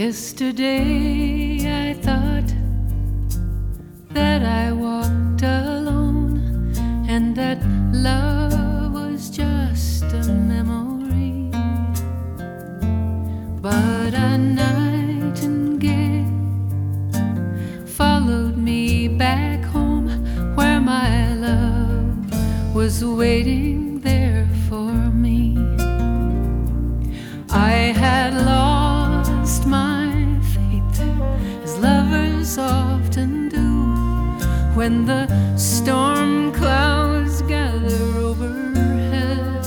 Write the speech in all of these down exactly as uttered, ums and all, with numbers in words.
Yesterday I thought that I walked alone and that love was just a memory. But a nightingale followed me back home, where my love was waiting there for me. I had lost my faith, as lovers often do, when the storm clouds gather overhead.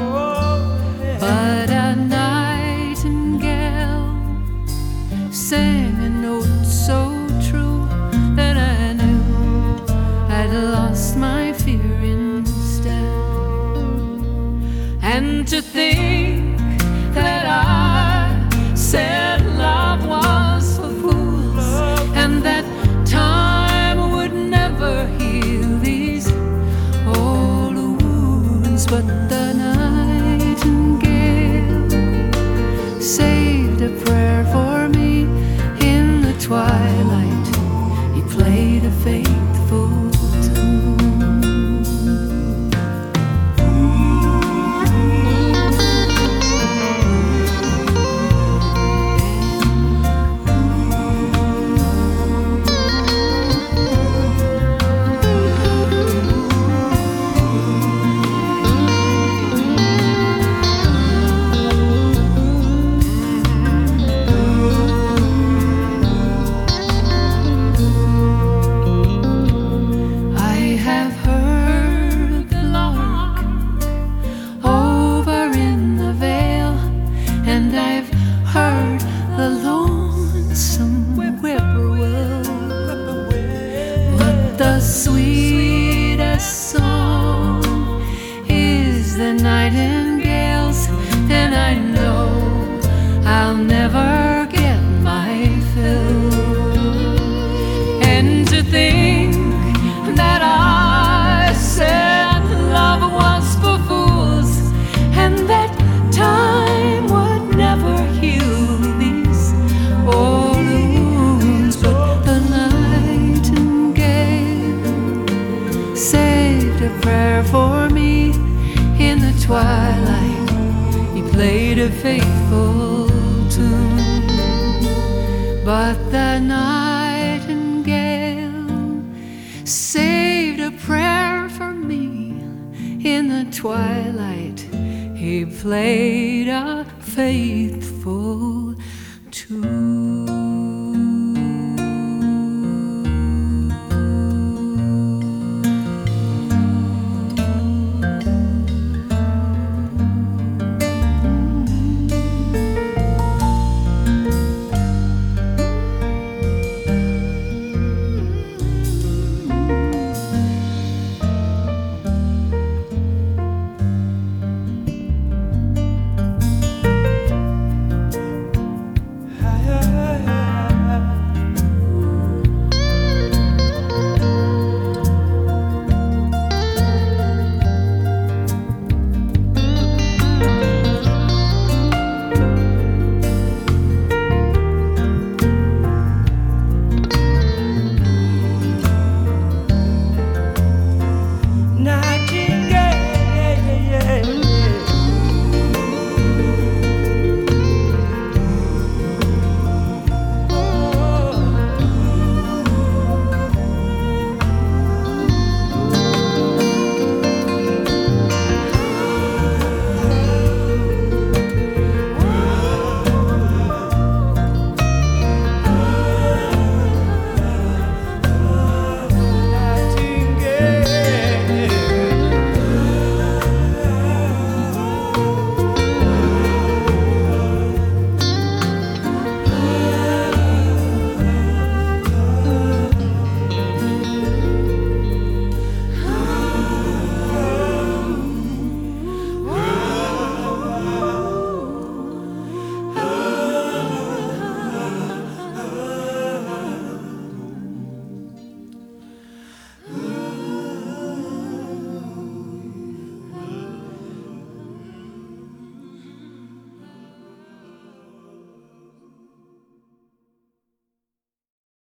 But a nightingale sang a note so true that I knew I'd lost my fear instead. And to think that I said love was for fools, and that time would never heal these old wounds. But the nightingale saved a prayer for me in the twilight. He played a faithful tune. Heard the lonesome whippoorwill, but the sweetest song is the nightingale's, and I know I'll never get my fill. And to think that I said love was for fools, and that time would never heal these old wounds. But the nightingale saved a prayer for me in the twilight. He played a faithful tune. But the nightingale saved a prayer for me in the twilight. He played a faithful